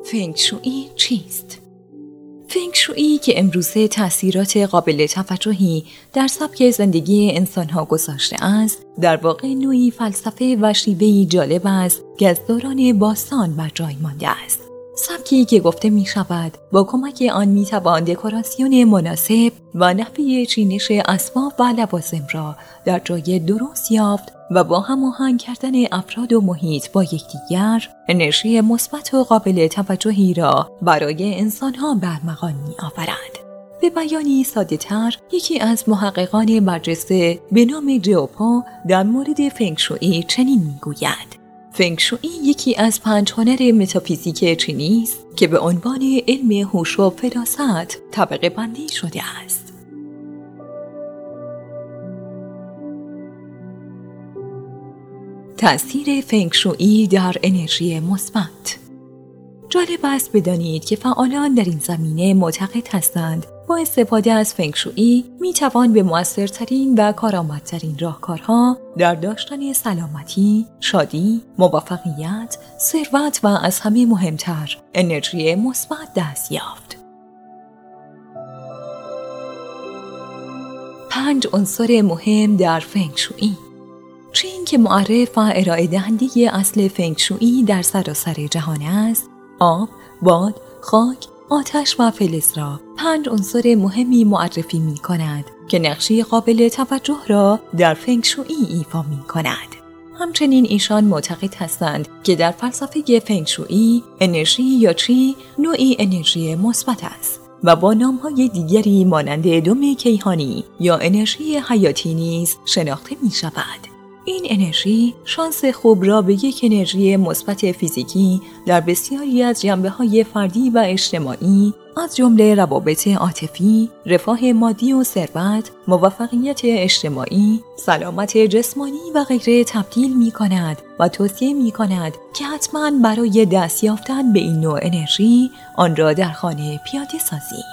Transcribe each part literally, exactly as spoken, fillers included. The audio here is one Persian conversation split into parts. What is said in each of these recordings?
فنگ شویی چیست؟ فنگ شویی که امروزه تأثیرات قابل توجهی در سبک زندگی انسان‌ها گذاشته است، در واقع نوعی فلسفه و شیوهی جالب است که از دوران باستان بر جای مانده است. سبکی که گفته می شود با کمک آن می توان دکوراسیون مناسب و نحوه چینش اسباب و لوازم را در جای درست یافت و با هماهنگ کردن افراد و محیط با یکدیگر انرژی مثبت و قابل توجهی را برای انسان‌ها برمغان می آورد. به بیانی ساده تر، یکی از محققان برجسته به نام ژئوپو در مورد فنگ شویی چنین می گوید: فنگ شویی یکی از پنج هنر متافیزیک چینی است که به عنوان علم هوش و فراست طبقه بندی شده است. تأثیر فنگ شویی در انرژی مثبت. جالب است بدانید که فعالان در این زمینه معتقد هستند با استفاده از فنگ شویی می توان به مؤثرترین و کارآمدترین راهکارها در داشتن سلامتی، شادی، موفقیت، ثروت و از همه مهمتر انرژی مثبت دست یافت. پنج عنصر مهم در فنگ شویی. چین که معرف و ارائه دهنده اصل فنگ شویی در سراسر جهان است، آب، باد، خاک، آتش و فلز را پنج عنصر مهمی معرفی می کند که نقشی قابل توجه را در فنگ شویی ایفا می کند. همچنین ایشان معتقد هستند که در فلسفه فنگ شویی انرژی یا چی نوعی انرژی مثبت است و با نام‌های دیگری مانند دم کیهانی یا انرژی حیاتی نیز شناخته می شود. این انرژی شانس خوب را به یک انرژی مثبت فیزیکی در بسیاری از جنبه‌های فردی و اجتماعی از جمله روابط عاطفی، رفاه مادی و ثروت، موفقیت اجتماعی، سلامت جسمانی و غیره تبدیل می‌کند و توصیه می‌کند که حتماً برای دست یافتن به این نوع انرژی آن را در خانه پیاده سازیم.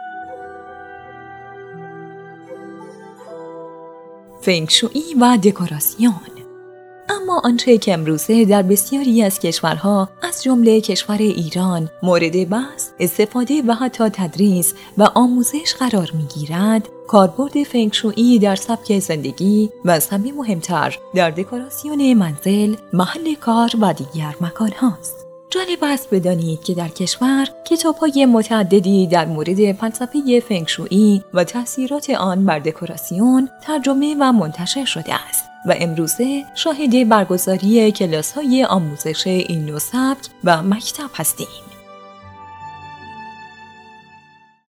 فنگ شویی و دکوراسیون. اما آنچه که امروزه در بسیاری از کشورها از جمله کشور ایران مورد بحث، استفاده و حتی تدریس و آموزش قرار می‌گیرد، کاربرد فنگ شویی در سبک زندگی و از همه مهمتر در دکوراسیون منزل، محل کار و دیگر مکان‌هاست. جالب است بدانید که در کشور کتاب‌های متعددی در مورد فلسفه فنگ شویی و تأثیرات آن بر دکوراسیون ترجمه و منتشر شده است و امروزه شاهد برگزاری کلاس‌های آموزش این نوع سبک و مکتب هستیم.